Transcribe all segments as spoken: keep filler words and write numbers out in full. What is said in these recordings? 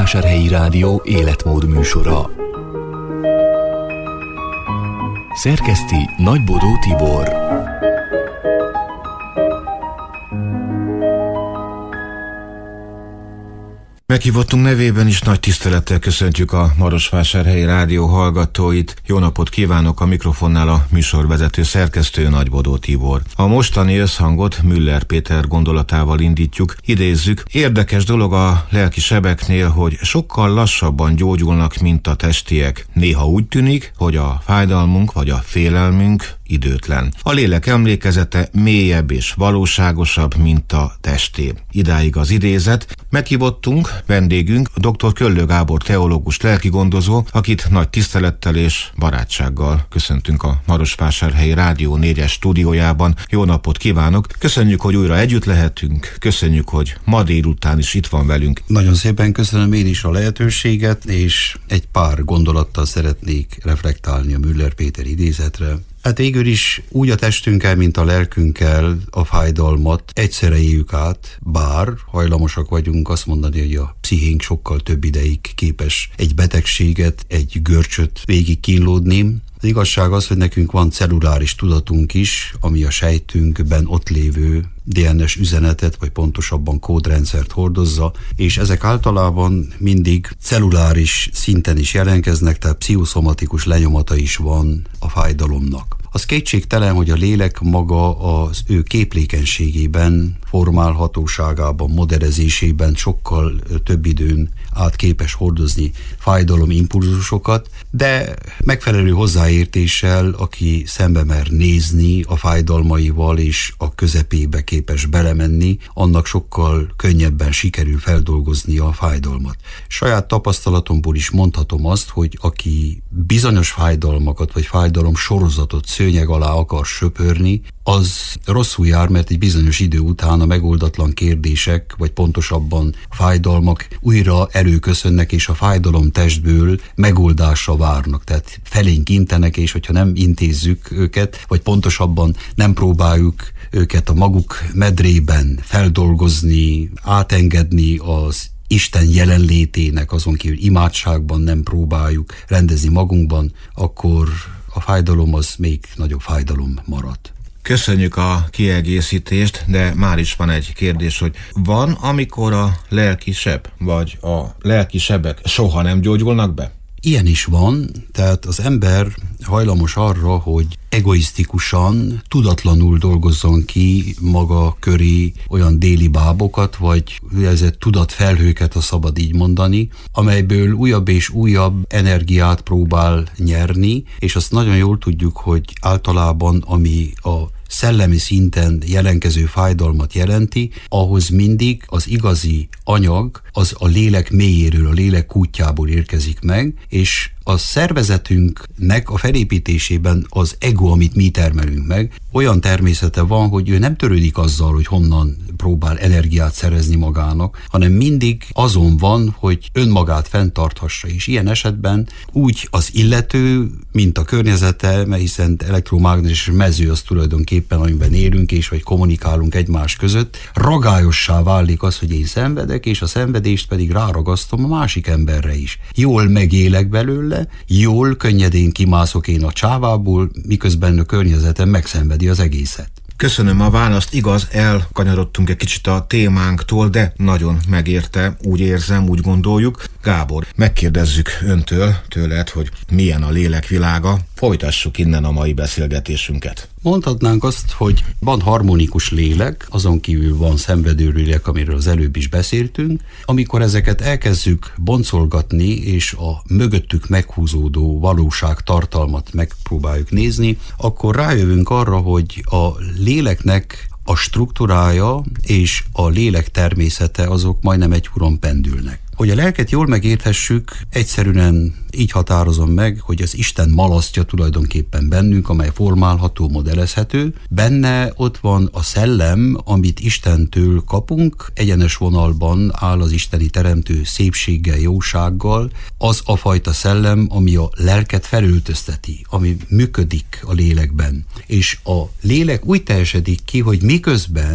Marosvásárhelyi Rádió életmód műsora. Szerkeszti Nagybodó Tibor. Meghívottunk nevében is nagy tisztelettel köszöntjük a Marosvásárhelyi Rádió hallgatóit. Jó napot kívánok, a mikrofonnál a műsorvezető szerkesztő Nagybodó Tibor. A mostani összhangot Müller Péter gondolatával indítjuk, idézzük: érdekes dolog a lelki sebeknél, hogy sokkal lassabban gyógyulnak, mint a testiek. Néha úgy tűnik, hogy a fájdalmunk vagy a félelmünk időtlen. A lélek emlékezete mélyebb és valóságosabb, mint a testé. Idáig az idézet. Meghívottunk, vendégünk dr. Köllő Gábor teológus lelkigondozó, akit nagy tisztelettel és barátsággal köszöntünk a Marosvásárhelyi Rádió négyes stúdiójában. Jó napot kívánok! Köszönjük, hogy újra együtt lehetünk, köszönjük, hogy ma délután is itt van velünk. Nagyon szépen köszönöm én is a lehetőséget, és egy pár gondolattal szeretnék reflektálni a Müller Péter idézetre. Hát végül is úgy a testünkkel, mint a lelkünkkel a fájdalmat egyszerre éljük át, bár hajlamosak vagyunk azt mondani, hogy a pszichénk sokkal több ideig képes egy betegséget, egy görcsöt végig kínlódni. Az igazság az, hogy nekünk van celluláris tudatunk is, ami a sejtünkben ott lévő dé en es üzenetet, vagy pontosabban kódrendszert hordozza, és ezek általában mindig celluláris szinten is jelentkeznek, tehát pszichoszomatikus lenyomata is van a fájdalomnak. Az kétségtelen, hogy a lélek maga az ő képlékenységében, formálhatóságában, modellezésében sokkal több időn át képes hordozni fájdalom impulzusokat, de megfelelő hozzáértéssel, aki szembe mer nézni a fájdalmaival és a közepébe képes belemenni, annak sokkal könnyebben sikerül feldolgoznia a fájdalmat. Saját tapasztalatomból is mondhatom azt, hogy aki bizonyos fájdalmakat vagy fájdalom sorozatot szőnyeg alá akar söpörni, az rosszul jár, mert egy bizonyos idő után a megoldatlan kérdések, vagy pontosabban fájdalmak újra előköszönnek, és a fájdalom testből megoldásra várnak. Tehát felénk intenek, és hogyha nem intézzük őket, vagy pontosabban nem próbáljuk őket a maguk medrében feldolgozni, átengedni az Isten jelenlétének, azon kívül imádságban nem próbáljuk rendezni magunkban, akkor a fájdalom az még nagyobb fájdalom marad. Köszönjük a kiegészítést, de már is van egy kérdés, hogy van, amikor a lelki seb, vagy a lelki sebek soha nem gyógyulnak be? Ilyen is van, tehát az ember hajlamos arra, hogy egoisztikusan, tudatlanul dolgozzon ki maga köré olyan déli bábokat, vagy ezért tudatfelhőket, ha szabad így mondani, amelyből újabb és újabb energiát próbál nyerni, és azt nagyon jól tudjuk, hogy általában ami a szellemi szinten jelentkező fájdalmat jelenti, ahhoz mindig az igazi anyag az a lélek mélyéről, a lélek kútjából érkezik meg, és a szervezetünknek a felépítésében az ego, amit mi termelünk meg, olyan természete van, hogy ő nem törődik azzal, hogy honnan próbál energiát szerezni magának, hanem mindig azon van, hogy önmagát fenntarthassa, és ilyen esetben úgy az illető, mint a környezete, mert hiszen elektromágneses mező az tulajdonképpen, amiben élünk, és hogy kommunikálunk egymás között, ragályossá válik az, hogy én szenvedek, és a szenvedést pedig ráragasztom a másik emberre is. Jól megélek belőle, jól, könnyedén kimászok én a csávából, miközben a környezetem megszenvedi az egészet. Köszönöm a választ, igaz, elkanyarodtunk egy kicsit a témánktól, de nagyon megérte, úgy érzem, úgy gondoljuk. Gábor, megkérdezzük öntől, tőled, hogy milyen a lélek világa. Folytassuk innen a mai beszélgetésünket. Mondhatnánk azt, hogy van harmonikus lélek, azon kívül van szenvedő lélek, amiről az előbb is beszéltünk. Amikor ezeket elkezdjük boncolgatni, és a mögöttük meghúzódó valóság tartalmat megpróbáljuk nézni, akkor rájövünk arra, hogy a léleknek a struktúrája és a lélek természete azok majdnem egy huron pendülnek. Hogy a lelket jól megérthessük, egyszerűen így határozom meg, hogy az Isten malasztja tulajdonképpen bennünk, amely formálható, modellezhető. Benne ott van a szellem, amit Istentől kapunk, egyenes vonalban áll az isteni teremtő szépséggel, jósággal, az a fajta szellem, ami a lelket felöltözteti, ami működik a lélekben. És a lélek úgy teljesedik ki, hogy miközben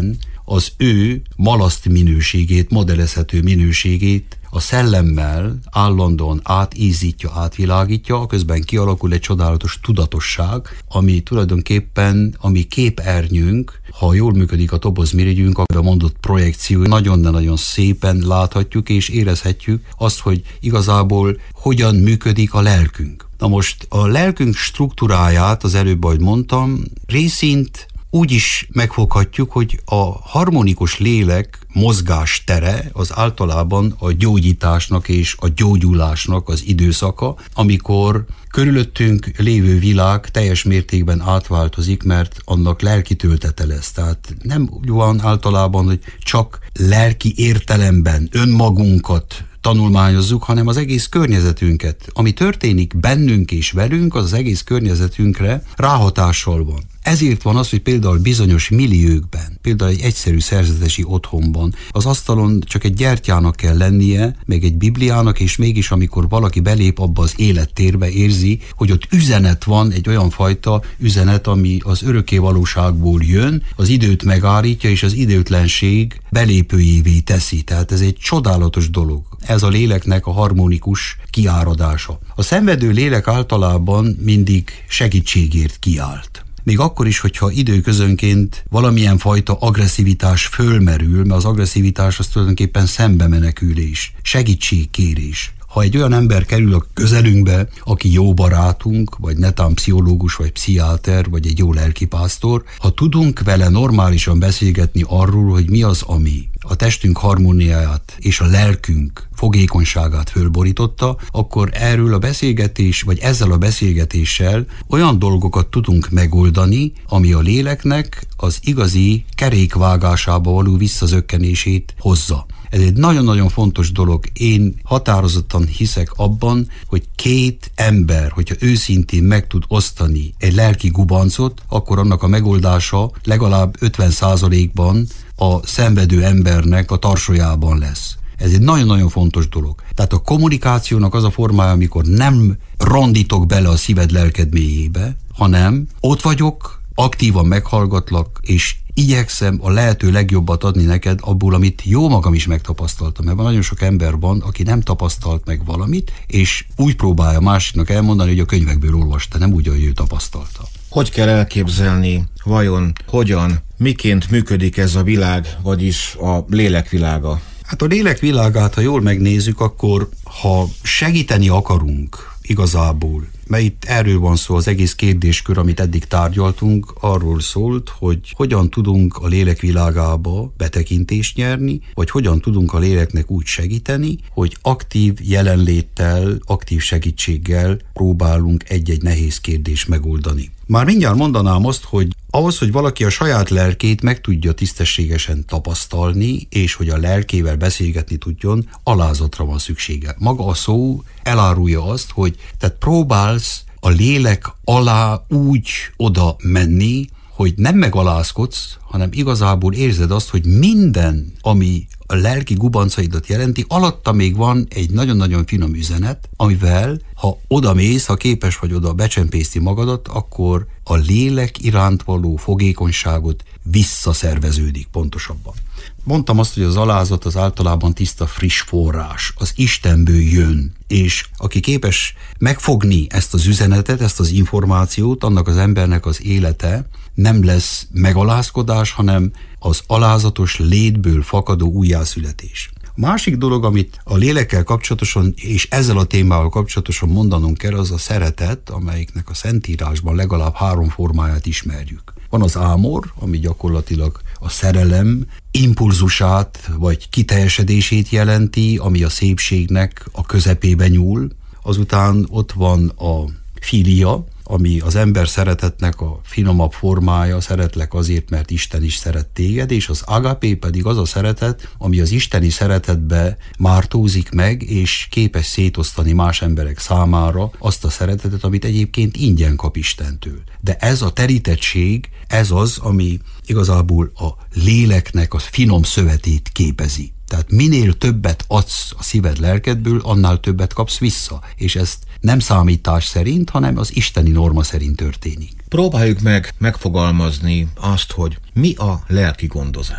az ő malaszt minőségét, modellezhető minőségét a szellemmel állandóan átízítja, átvilágítja, közben kialakul egy csodálatos tudatosság, ami tulajdonképpen a mi képernyőnk, ha jól működik a tobozmirigyünk, akkor a mondott projekció nagyon-nagyon szépen láthatjuk és érezhetjük azt, hogy igazából hogyan működik a lelkünk. Na most a lelkünk struktúráját, az előbb, ahogy mondtam, részint úgy is megfoghatjuk, hogy a harmonikus lélek mozgás tere az általában a gyógyításnak és a gyógyulásnak az időszaka, amikor körülöttünk lévő világ teljes mértékben átváltozik, mert annak lelki töltete lesz. Tehát nem van általában, hogy csak lelki értelemben önmagunkat tanulmányozzuk, hanem az egész környezetünket. Ami történik bennünk és velünk, az, az egész környezetünkre ráhatással van. Ezért van az, hogy például bizonyos milliókben, például egy egyszerű szerzetesi otthonban az asztalon csak egy gyertyának kell lennie, meg egy bibliának, és mégis amikor valaki belép abba az élettérbe, érzi, hogy ott üzenet van, egy olyan fajta üzenet, ami az örökké valóságból jön, az időt megállítja, és az időtlenség belépőjévé teszi. Tehát ez egy csodálatos dolog. Ez a léleknek a harmonikus kiáradása. A szenvedő lélek általában mindig segítségért kiállt. Még akkor is, hogyha időközönként valamilyen fajta agresszivitás fölmerül, mert az agresszivitás az tulajdonképpen szembe menekülés, segítségkérés. Ha egy olyan ember kerül a közelünkbe, aki jó barátunk, vagy netán pszichológus, vagy pszichiáter, vagy egy jó lelkipásztor, ha tudunk vele normálisan beszélgetni arról, hogy mi az, ami a testünk harmóniáját és a lelkünk fogékonyságát fölborította, akkor erről a beszélgetés, vagy ezzel a beszélgetéssel olyan dolgokat tudunk megoldani, ami a léleknek az igazi kerékvágásába való visszazökkenését hozza. Ez egy nagyon-nagyon fontos dolog. Én határozottan hiszek abban, hogy két ember, hogyha őszintén meg tud osztani egy lelki gubancot, akkor annak a megoldása legalább ötven százalékban a szenvedő embernek a tarsójában lesz. Ez egy nagyon-nagyon fontos dolog. Tehát a kommunikációnak az a formája, amikor nem rondítok bele a szíved lelked mélyébe, hanem ott vagyok, aktívan meghallgatlak, és igyekszem a lehető legjobbat adni neked abból, amit jó magam is megtapasztaltam. Mert nagyon sok ember van, aki nem tapasztalt meg valamit, és úgy próbálja másiknak elmondani, hogy a könyvekből olvasta, nem úgy, ahogy ő tapasztalta. Hogy kell elképzelni, vajon, hogyan, miként működik ez a világ, vagyis a lélekvilága? Hát a lélekvilágát, ha jól megnézzük, akkor ha segíteni akarunk igazából, mert itt erről van szó, az egész kérdéskör, amit eddig tárgyaltunk, arról szólt, hogy hogyan tudunk a lélek világába betekintést nyerni, vagy hogyan tudunk a léleknek úgy segíteni, hogy aktív jelenléttel, aktív segítséggel próbálunk egy-egy nehéz kérdést megoldani. Már mindjárt mondanám azt, hogy ahhoz, hogy valaki a saját lelkét meg tudja tisztességesen tapasztalni, és hogy a lelkével beszélgetni tudjon, alázatra van szüksége. Maga a szó elárulja azt, hogy tehát próbálsz a lélek alá úgy oda menni, hogy nem megalázkodsz, hanem igazából érzed azt, hogy minden, ami a lelki gubancaidat jelenti, alatta még van egy nagyon-nagyon finom üzenet, amivel, ha oda mész, ha képes vagy oda becsempészni magadat, akkor a lélek iránt való fogékonyságot visszaszerveződik pontosabban. Mondtam azt, hogy az alázat az általában tiszta, friss forrás, az Istenből jön, és aki képes megfogni ezt az üzenetet, ezt az információt, annak az embernek az élete nem lesz megalázkodás, hanem az alázatos létből fakadó újjászületés. A másik dolog, amit a lélekkel kapcsolatosan és ezzel a témával kapcsolatosan mondanunk kell, az a szeretet, amelyiknek a Szentírásban legalább három formáját ismerjük. Van az ámor, ami gyakorlatilag a szerelem impulzusát vagy kiteljesedését jelenti, ami a szépségnek a közepébe nyúl. Azután ott van a filia, ami az ember szeretetnek a finomabb formája, szeretlek azért, mert Isten is szeret téged, és az agapé pedig az a szeretet, ami az isteni szeretetbe mártózik meg, és képes szétosztani más emberek számára azt a szeretetet, amit egyébként ingyen kap Istentől. De ez a terítettség, ez az, ami igazából a léleknek a finom szövetét képezi. Tehát minél többet adsz a szíved lelkedből, annál többet kapsz vissza. És ezt nem számítás szerint, hanem az isteni norma szerint történik. Próbáljuk meg megfogalmazni azt, hogy mi a lelki gondozás.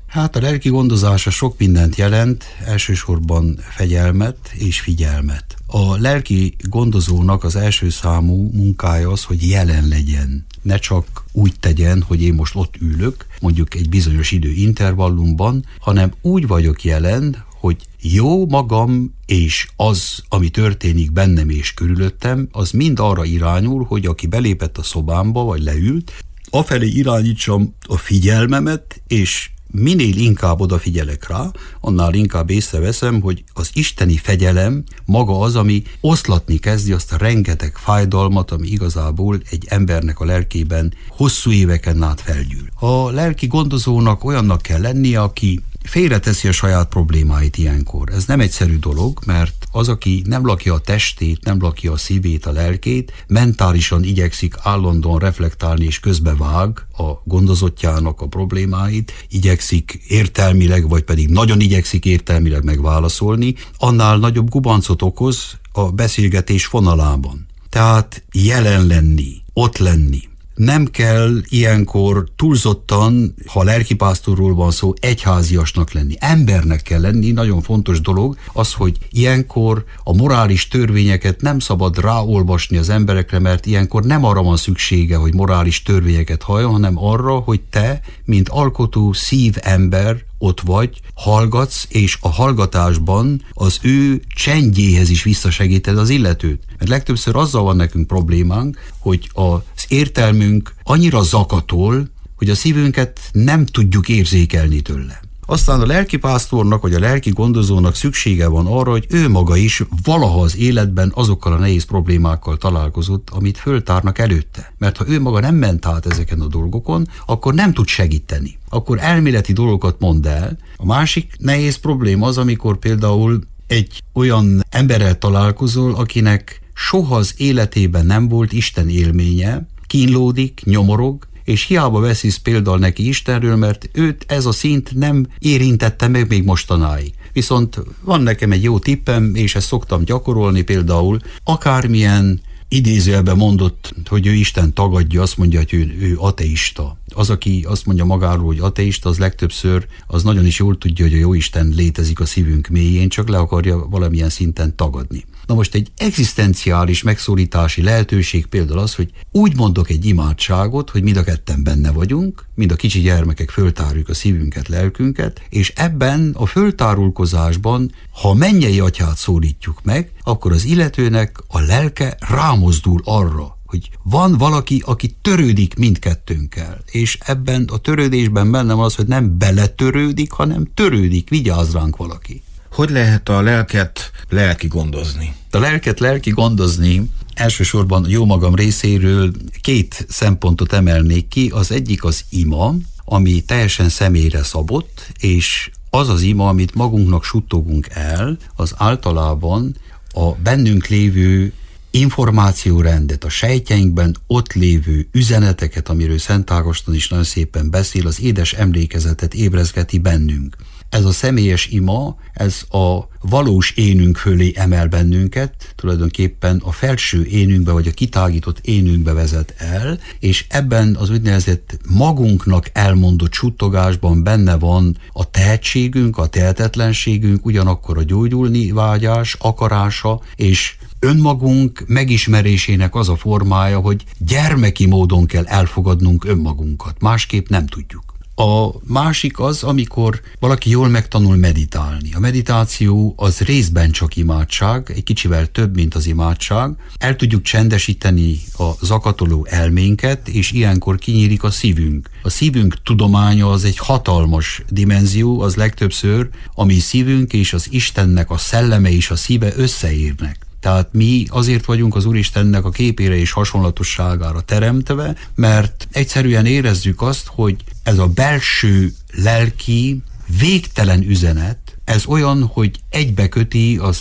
Hát a lelki gondozása sok mindent jelent, elsősorban fegyelmet és figyelmet. A lelki gondozónak az első számú munkája az, hogy jelen legyen. Ne csak úgy tegyen, hogy én most ott ülök, mondjuk egy bizonyos idő intervallumban, hanem úgy vagyok jelen, hogy jó magam és az, ami történik bennem és körülöttem, az mind arra irányul, hogy aki belépett a szobámba, vagy leült, afelé irányítsam a figyelmemet, és minél inkább odafigyelek rá, annál inkább észreveszem, hogy az isteni fegyelem maga az, ami oszlatni kezdi azt a rengeteg fájdalmat, ami igazából egy embernek a lelkében hosszú éveken át felgyűl. A lelki gondozónak olyannak kell lennie, aki félreteszi a saját problémáit ilyenkor. Ez nem egyszerű dolog, mert az, aki nem lakja a testét, nem lakja a szívét, a lelkét, mentálisan igyekszik állandóan reflektálni és közbevág a gondozottjának a problémáit, igyekszik értelmileg, vagy pedig nagyon igyekszik értelmileg megválaszolni, annál nagyobb gubancot okoz a beszélgetés vonalában. Tehát jelen lenni, ott lenni. Nem kell ilyenkor túlzottan, ha lelkipásztorról van szó, egyháziasnak lenni. Embernek kell lenni, nagyon fontos dolog az, hogy ilyenkor a morális törvényeket nem szabad ráolvasni az emberekre, mert ilyenkor nem arra van szüksége, hogy morális törvényeket halljon, hanem arra, hogy te, mint alkotó szívember ott vagy, hallgatsz, és a hallgatásban az ő csendjéhez is visszasegíted az illetőt. Mert legtöbbször azzal van nekünk problémánk, hogy az értelmünk annyira zakatol, hogy a szívünket nem tudjuk érzékelni tőle. Aztán a lelkipásztornak, vagy a lelki gondozónak szüksége van arra, hogy ő maga is valaha az életben azokkal a nehéz problémákkal találkozott, amit föltárnak előtte. Mert ha ő maga nem ment át ezeken a dolgokon, akkor nem tud segíteni. Akkor elméleti dolgokat mond el. A másik nehéz probléma az, amikor például egy olyan emberrel találkozol, akinek soha az életében nem volt Isten élménye, kínlódik, nyomorog, és hiába veszisz például neki Istenről, mert őt ez a szint nem érintette meg még mostanáig. Viszont van nekem egy jó tippem, és ezt szoktam gyakorolni például, akármilyen idézőjelben mondott, hogy ő Isten tagadja, azt mondja, hogy ő, ő ateista. Az, aki azt mondja magáról, hogy ateista, az legtöbbször az nagyon is jól tudja, hogy a jó Isten létezik a szívünk mélyén, csak le akarja valamilyen szinten tagadni. Na most egy egzisztenciális megszólítási lehetőség például az, hogy úgy mondok egy imádságot, hogy mind a ketten benne vagyunk, mind a kicsi gyermekek föltárjuk a szívünket, lelkünket, és ebben a föltárulkozásban, ha mennyei atyát szólítjuk meg, akkor az illetőnek a lelke rámozdul arra, hogy van valaki, aki törődik mindkettőnkkel, és ebben a törődésben bennem az, hogy nem beletörődik, hanem törődik, vigyáz ránk valaki. Hogy lehet a lelket lelki gondozni? A lelket lelki gondozni elsősorban jó magam részéről két szempontot emelnék ki. Az egyik az ima, ami teljesen személyre szabott, és az az ima, amit magunknak suttogunk el, az általában a bennünk lévő információrendet, a sejtjeinkben ott lévő üzeneteket, amiről Szent Ágoston is nagyon szépen beszél, az édes emlékezetet ébrezgeti bennünk. Ez a személyes ima, ez a valós énünk fölé emel bennünket, tulajdonképpen a felső énünkbe, vagy a kitágított énünkbe vezet el, és ebben az úgynevezett magunknak elmondott suttogásban benne van a tehetségünk, a tehetetlenségünk, ugyanakkor a gyógyulni vágyás, akarása, és önmagunk megismerésének az a formája, hogy gyermeki módon kell elfogadnunk önmagunkat, másképp nem tudjuk. A másik az, amikor valaki jól megtanul meditálni. A meditáció az részben csak imádság, egy kicsivel több, mint az imádság. El tudjuk csendesíteni a zakatoló elménket, és ilyenkor kinyílik a szívünk. A szívünk tudománya az egy hatalmas dimenzió, az legtöbbször, ami szívünk és az Istennek a szelleme és a szíve összeérnek. Tehát mi azért vagyunk az Úristennek a képére és hasonlatosságára teremtve, mert egyszerűen érezzük azt, hogy ez a belső lelki végtelen üzenet, ez olyan, hogy egybeköti az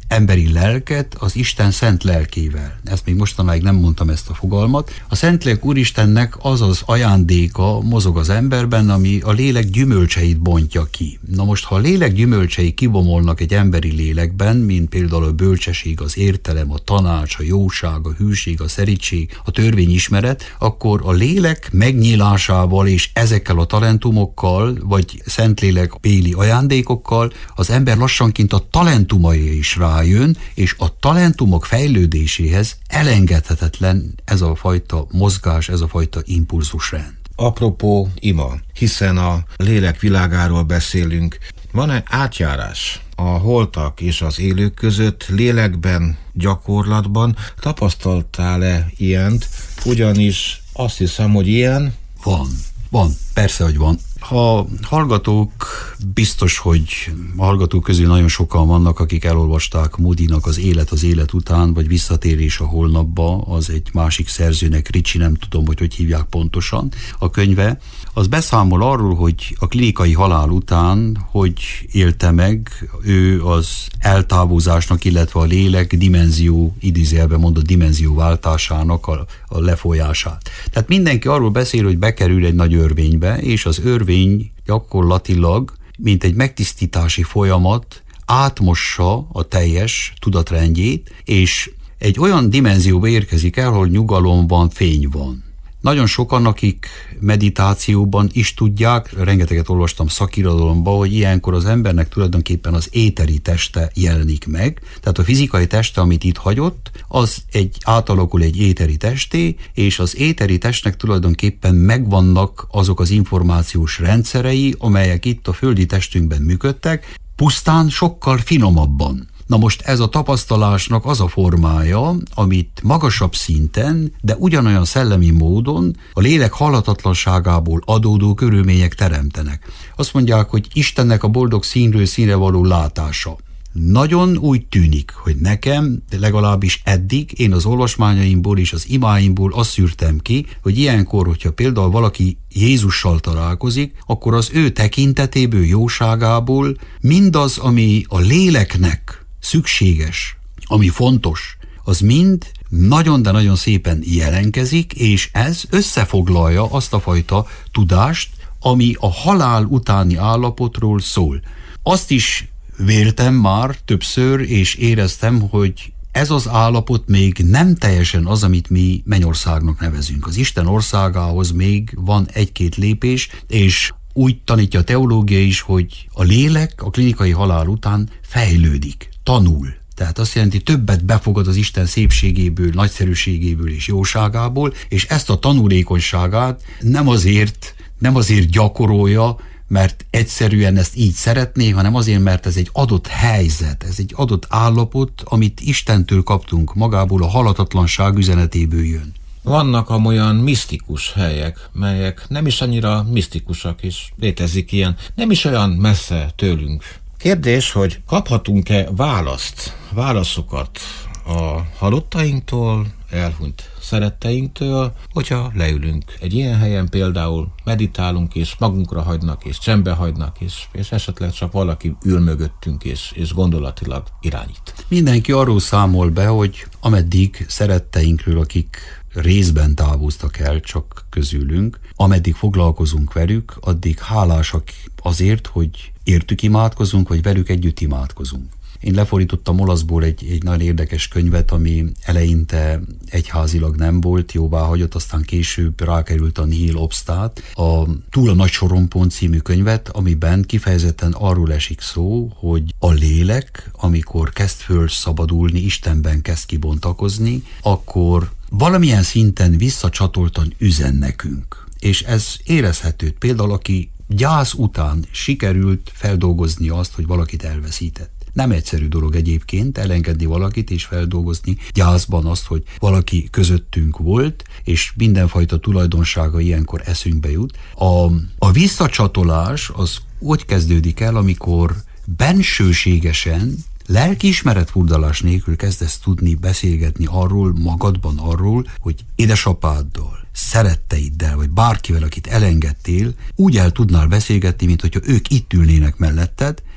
emberi lelket az Isten szent lelkével. Ezt még mostanáig nem mondtam, ezt a fogalmat. A Szentlélek Úristennek az az ajándéka mozog az emberben, ami a lélek gyümölcseit bontja ki. Na most, ha a lélek gyümölcsei kibomolnak egy emberi lélekben, mint például a bölcsesség, az értelem, a tanács, a jóság, a hűség, a szerítség, a törvényismeret, akkor a lélek megnyílásával és ezekkel a talentumokkal, vagy Szentlélek béli ajándékokkal az ember lassanként a talentumaira is rájön, és a talentumok fejlődéséhez elengedhetetlen ez a fajta mozgás, ez a fajta impulzusrend. Apropó ima, hiszen a lélek világáról beszélünk, van-e átjárás a holtak és az élők között lélekben, gyakorlatban? Tapasztaltál-e ilyent? Ugyanis azt hiszem, hogy ilyen... Van, van, persze, hogy van. Ha hallgatók, biztos, hogy a hallgatók közül nagyon sokan vannak, akik elolvasták Moodynak az Élet az élet után, vagy Visszatérés a holnapba, az egy másik szerzőnek, Ricci, nem tudom, hogy hogy hívják pontosan a könyve, az beszámol arról, hogy a klinikai halál után, hogy élte meg ő az eltávozásnak, illetve a lélek dimenzió, idézőjelben mondott dimenzióváltásának a, a lefolyását. Tehát mindenki arról beszél, hogy bekerül egy nagy örvénybe, és az örvény gyakorlatilag, mint egy megtisztítási folyamat, átmossa a teljes tudatrendjét, és egy olyan dimenzióba érkezik el, ahol nyugalom van, fény van. Nagyon sokan, akik meditációban is tudják, rengeteget olvastam szakirodalomban, hogy ilyenkor az embernek tulajdonképpen az éteri teste jelenik meg. Tehát a fizikai teste, amit itt hagyott, az egy átalakul egy éteri testé, és az éteri testnek tulajdonképpen megvannak azok az információs rendszerei, amelyek itt a földi testünkben működtek, pusztán sokkal finomabban. Na most ez a tapasztalásnak az a formája, amit magasabb szinten, de ugyanolyan szellemi módon a lélek halhatatlanságából adódó körülmények teremtenek. Azt mondják, hogy Istennek a boldog színről színre való látása. Nagyon úgy tűnik, hogy nekem, de legalábbis eddig, én az olvasmányaimból és az imáimból azt szűrtem ki, hogy ilyenkor, hogyha például valaki Jézussal találkozik, akkor az ő tekintetéből, jóságából mindaz, ami a léleknek szükséges, ami fontos, az mind nagyon, de nagyon szépen jelenkezik, és ez összefoglalja azt a fajta tudást, ami a halál utáni állapotról szól. Azt is véltem már többször, és éreztem, hogy ez az állapot még nem teljesen az, amit mi mennyországnak nevezünk. Az Isten országához még van egy-két lépés, és úgy tanítja a teológia is, hogy a lélek a klinikai halál után fejlődik, tanul. Tehát azt jelenti, többet befogad az Isten szépségéből, nagyszerűségéből és jóságából, és ezt a tanulékonyságát nem azért, nem azért gyakorolja, mert egyszerűen ezt így szeretné, hanem azért, mert ez egy adott helyzet, ez egy adott állapot, amit Istentől kaptunk, magából a halhatatlanság üzenetéből jön. Vannak amolyan misztikus helyek, melyek nem is annyira misztikusak, és létezik ilyen, nem is olyan messze tőlünk. Kérdés, hogy kaphatunk-e választ, válaszokat a halottainktól, elhunyt szeretteinktől, hogyha leülünk egy ilyen helyen, például meditálunk, és magunkra hagynak, és csendbe hagynak, és, és esetleg csak valaki ül mögöttünk, és, és gondolatilag irányít. Mindenki arról számol be, hogy ameddig szeretteinkről, akik részben távoztak el csak közülünk, ameddig foglalkozunk velük, addig hálásak azért, hogy értük imádkozunk, vagy velük együtt imádkozunk. Én lefordítottam olaszból egy, egy nagyon érdekes könyvet, ami eleinte egyházilag nem volt, jóvá hagyott, aztán később rákerült a Nihil Obstat, a Túl a nagy sorompon című könyvet, amiben kifejezetten arról esik szó, hogy a lélek, amikor kezd föl szabadulni, Istenben kezd kibontakozni, akkor valamilyen szinten visszacsatoltan üzen nekünk. És ez érezhető. Például, aki gyász után sikerült feldolgozni azt, hogy valakit elveszített. Nem egyszerű dolog egyébként elengedni valakit és feldolgozni gyászban azt, hogy valaki közöttünk volt, és mindenfajta tulajdonsága ilyenkor eszünkbe jut. A, a visszacsatolás az úgy kezdődik el, amikor bensőségesen, lelkiismeretfurdalás nélkül kezdesz tudni beszélgetni arról, magadban arról, hogy édesapáddal, szeretteiddel, vagy bárkivel, akit elengedtél, úgy el tudnál beszélgetni, mint hogyha ők itt ülnének melletted,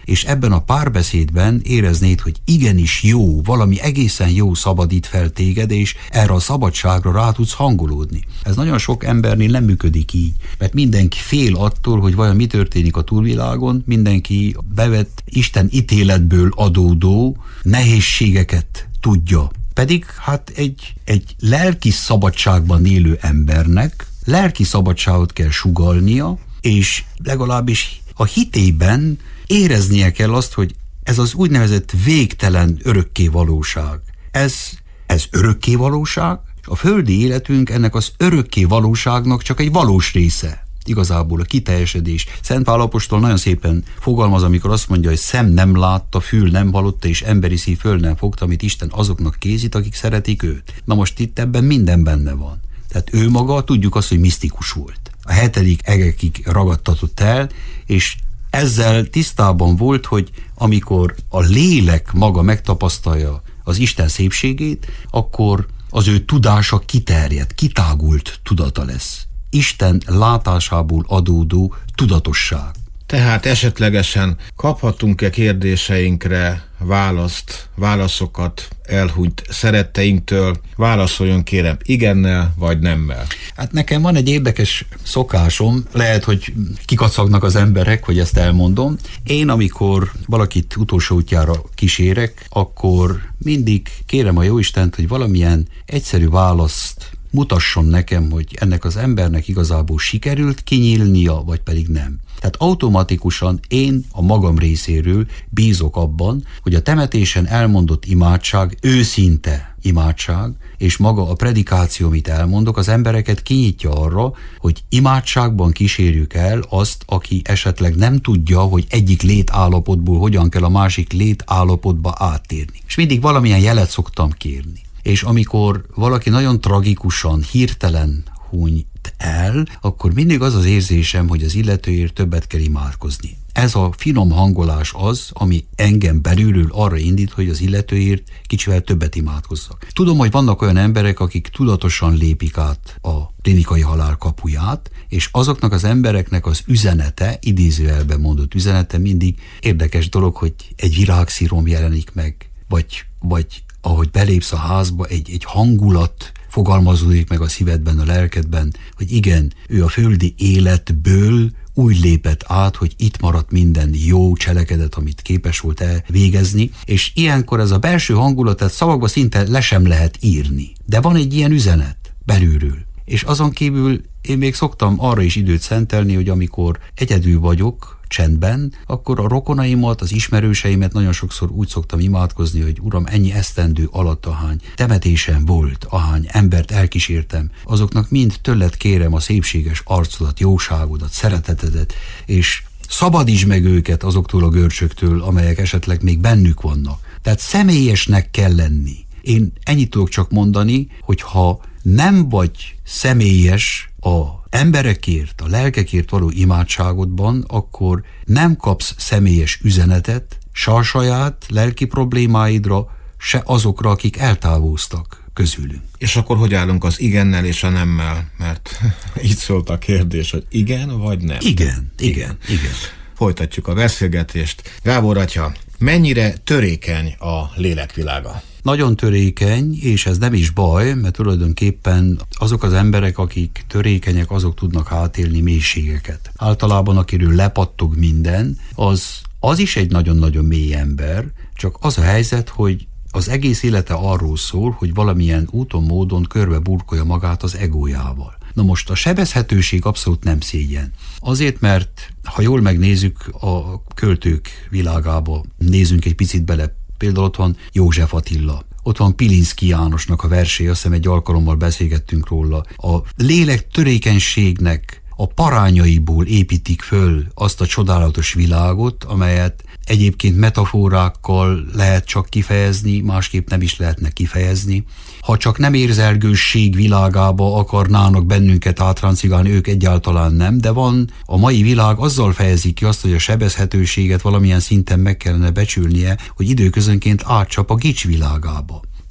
és ebben a párbeszédben éreznéd, hogy igenis jó, valami egészen jó szabadít fel téged, és erre a szabadságra rá tudsz hangolódni. Ez nagyon sok embernél nem működik így, mert mindenki fél attól, hogy vajon mi történik a túlvilágon, mindenki bevett Isten ítéletből adódó nehézségeket tudja. Pedig hát egy, egy lelki szabadságban élő embernek lelki szabadságot kell sugallnia, és legalábbis a hitében éreznie kell azt, hogy ez az úgynevezett végtelen örökké valóság. Ez, ez örökké valóság, a földi életünk ennek az örökké valóságnak csak egy valós része. Igazából a kiteljesedés. Szent Pál apostol nagyon szépen fogalmaz, amikor azt mondja, hogy szem nem látta, fül nem hallotta, és emberi szív föl nem fogta, amit Isten azoknak készít, akik szeretik őt. Na most itt ebben minden benne van. Tehát ő maga, tudjuk azt, hogy misztikus volt. A hetedik egekig ragadtatott el, és ezzel tisztában volt, hogy amikor a lélek maga megtapasztalja az Isten szépségét, akkor az ő tudása kiterjed, kitágult tudata lesz. Isten látásából adódó tudatosság. Tehát esetlegesen kaphatunk-e kérdéseinkre választ, válaszokat elhunyt szeretteinktől? Válaszoljon kérem igennel vagy nemmel. Hát nekem van egy érdekes szokásom, lehet, hogy kikacagnak az emberek, hogy ezt elmondom. Én, amikor valakit utolsó útjára kísérek, akkor mindig kérem a Jóistent, hogy valamilyen egyszerű választ mutasson nekem, hogy ennek az embernek igazából sikerült kinyílnia, vagy pedig nem. Tehát automatikusan én a magam részéről bízok abban, hogy a temetésen elmondott imádság, őszinte imádság, és maga a predikáció, amit elmondok, az embereket kinyitja arra, hogy imádságban kísérjük el azt, aki esetleg nem tudja, hogy egyik létállapotból hogyan kell a másik létállapotba áttérni. És mindig valamilyen jelet szoktam kérni. És amikor valaki nagyon tragikusan, hirtelen hunyt el, akkor mindig az az érzésem, hogy az illetőért többet kell imádkozni. Ez a finom hangolás az, ami engem belülről arra indít, hogy az illetőért kicsivel többet imádkozzak. Tudom, hogy vannak olyan emberek, akik tudatosan lépik át a klinikai halál kapuját, és azoknak az embereknek az üzenete, idézőjelben mondott üzenete mindig érdekes dolog, hogy egy virágszírom jelenik meg, vagy, vagy ahogy belépsz a házba, egy, egy hangulat fogalmazódik meg a szívedben, a lelkedben, hogy igen, ő a földi életből úgy lépett át, hogy itt maradt minden jó cselekedet, amit képes volt elvégezni, és ilyenkor ez a belső hangulat, ez szavakba szinte le sem lehet írni. De van egy ilyen üzenet belülről. És azon kívül én még szoktam arra is időt szentelni, hogy amikor egyedül vagyok, csendben, akkor a rokonaimat, az ismerőseimet nagyon sokszor úgy szoktam imádkozni, hogy Uram, ennyi esztendő alatt ahány temetésen volt, ahány embert elkísértem, azoknak mind tőled kérem a szépséges arcodat, jóságodat, szeretetedet, és szabadítsd meg őket azoktól a görcsöktől, amelyek esetleg még bennük vannak. Tehát személyesnek kell lenni. Én ennyit tudok csak mondani, hogy ha nem vagy személyes a emberekért, a lelkekért való imádságodban, akkor nem kapsz személyes üzenetet, se a saját lelki problémáidra, se azokra, akik eltávoztak közülünk. És akkor hogy állunk az igennel és a nemmel? Mert így szólt a kérdés, hogy igen vagy nem? Igen, igen, igen. Folytatjuk a beszélgetést. Gábor atya, mennyire törékeny a lélekvilága? Nagyon törékeny, és ez nem is baj, mert tulajdonképpen azok az emberek, akik törékenyek, azok tudnak átélni mélységeket. Általában, akiről lepattog minden, az, az is egy nagyon-nagyon mély ember, csak az a helyzet, hogy az egész élete arról szól, hogy valamilyen úton, módon körbe burkolja magát az egójával. Na most a sebezhetőség abszolút nem szégyen. Azért, mert ha jól megnézzük a költők világába, nézzünk egy picit bele, például ott van József Attila, ott van Pilinszky Jánosnak a versé, azt hiszem egy alkalommal beszélgettünk róla. A lélek törékenységnek a parányaiból építik föl azt a csodálatos világot, amelyet egyébként metaforákkal lehet csak kifejezni, másképp nem is lehetne kifejezni. Ha csak nem érzelgősség világába akarnának bennünket átrancigálni, ők egyáltalán nem, de van, a mai világ azzal fejezi ki azt, hogy a sebezhetőséget valamilyen szinten meg kellene becsülnie, hogy időközönként átcsap a gics világába.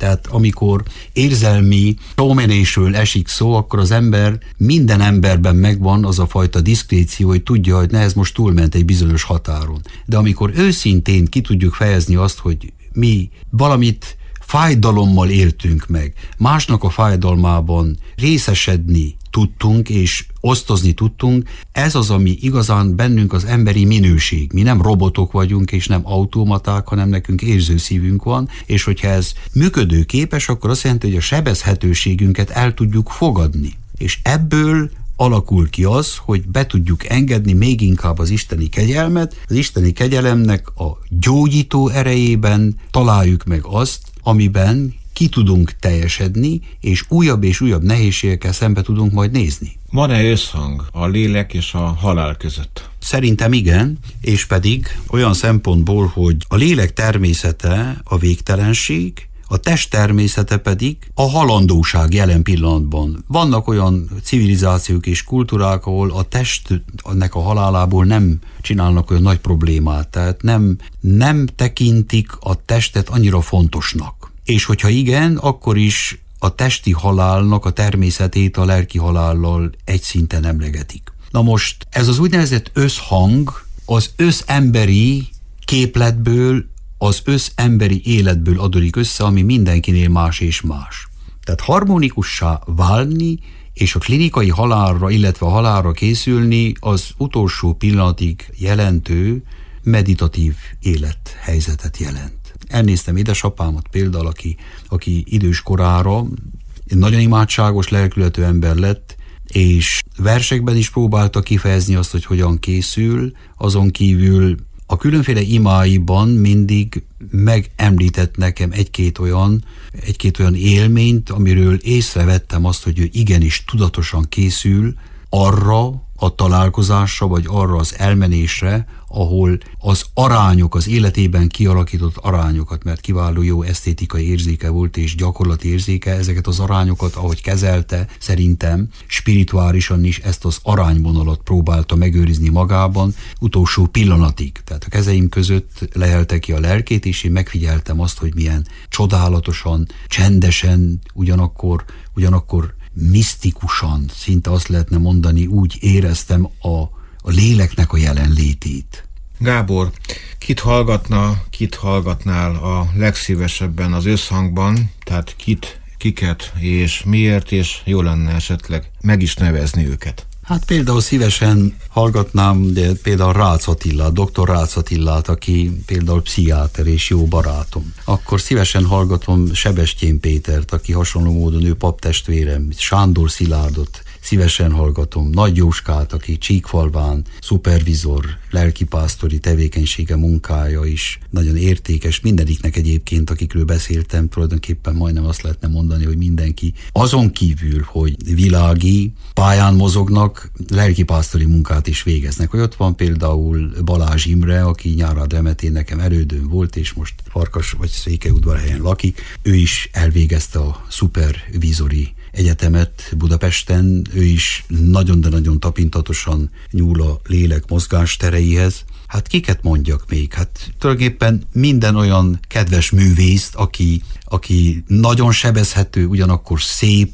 Tehát amikor érzelmi tómenésről esik szó, akkor az ember, minden emberben megvan az a fajta diszkréció, hogy tudja, hogy ne, ez most túlment egy bizonyos határon. De amikor őszintén ki tudjuk fejezni azt, hogy mi valamit fájdalommal éltünk meg, másnak a fájdalmában részesedni tudtunk, és osztozni tudtunk, ez az, ami igazán bennünk az emberi minőség. Mi nem robotok vagyunk, és nem automaták, hanem nekünk érző szívünk van, és hogyha ez működőképes, akkor azt jelenti, hogy a sebezhetőségünket el tudjuk fogadni. És ebből alakul ki az, hogy be tudjuk engedni még inkább az isteni kegyelmet. Az isteni kegyelemnek a gyógyító erejében találjuk meg azt, amiben ki tudunk teljesedni, és újabb és újabb nehézségekkel szembe tudunk majd nézni. Van-e összhang a lélek és a halál között? Szerintem igen, és pedig olyan szempontból, hogy a lélek természete a végtelenség, a test természete pedig a halandóság jelen pillanatban. Vannak olyan civilizációk és kultúrák, ahol a testnek a halálából nem csinálnak olyan nagy problémát, tehát nem, nem tekintik a testet annyira fontosnak. És hogyha igen, akkor is a testi halálnak a természetét a lelki halállal egy szinten emlegetik. Na most ez az úgynevezett összhang az összemberi képletből, az összemberi életből adódik össze, ami mindenkinél más és más. Tehát harmonikussá válni és a klinikai halálra, illetve a halálra készülni az utolsó pillanatig jelentő meditatív élethelyzetet jelent. Elnéztem édesapámat például, aki, aki idős korára nagyon imádságos, lelkületű ember lett, és versekben is próbálta kifejezni azt, hogy hogyan készül, azon kívül a különféle imáiban mindig megemlített nekem egy-két olyan, egy-két olyan élményt, amiről észrevettem azt, hogy ő igenis tudatosan készül arra a találkozásra, vagy arra az elmenésre, ahol az arányok, az életében kialakított arányokat, mert kiváló jó esztétikai érzéke volt és gyakorlati érzéke, ezeket az arányokat, ahogy kezelte, szerintem spirituálisan is ezt az arányvonalat próbálta megőrizni magában utolsó pillanatig. Tehát a kezeim között lehelte ki a lelkét, és én megfigyeltem azt, hogy milyen csodálatosan, csendesen, ugyanakkor, ugyanakkor misztikusan, szinte azt lehetne mondani, úgy éreztem a, a léleknek a jelenlétét. Gábor, kit hallgatna, kit hallgatnál a legszívesebben az összhangban, tehát kit, kiket és miért, és jó lenne esetleg meg is nevezni őket? Hát például szívesen hallgatnám de például Rácz Attilát, doktor Rácz Attilát, aki például pszichiáter és jó barátom. Akkor szívesen hallgatom Sebestyén Pétert, aki hasonló módon ő paptestvérem, Sándor Szilárdot, szívesen hallgatom Nagy Jóskát, aki Csíkfalván szupervizor, lelkipásztori tevékenysége, munkája is nagyon értékes. Mindegyiknek egyébként, akikről beszéltem, tulajdonképpen majdnem azt lehetne mondani, hogy mindenki azon kívül, hogy világi pályán mozognak, lelkipásztori munkát is végeznek. Hogy ott van például Balázs Imre, aki Nyárád Remetén nekem erődön volt, és most Farkas vagy Székelyudvarhelyen lakik. Ő is elvégezte a szupervizori egyetemet Budapesten, ő is nagyon, de nagyon tapintatosan nyúl a lélek mozgástereihez. Hát kiket mondjak még? Hát tulajdonképpen minden olyan kedves művészt, aki, aki nagyon sebezhető, ugyanakkor szép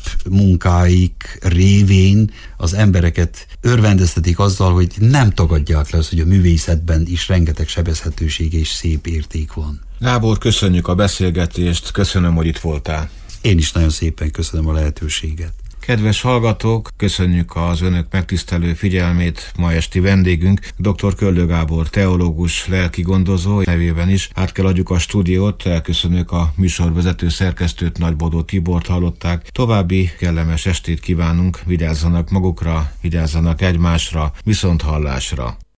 munkáik révén az embereket örvendeztetik azzal, hogy nem tagadják le azt, hogy a művészetben is rengeteg sebezhetőség és szép érték van. Gábor, köszönjük a beszélgetést, köszönöm, hogy itt voltál. Én is nagyon szépen köszönöm a lehetőséget. Kedves hallgatók, köszönjük az önök megtisztelő figyelmét. Ma esti vendégünk dr. Köllő Gábor, teológus, lelki gondozó nevében is. Át kell adjuk a stúdiót, elköszönjük a műsorvezető szerkesztőt, Nagybodó Tibort hallották. További kellemes estét kívánunk, vigyázzanak magukra, vigyázzanak egymásra, viszont hallásra.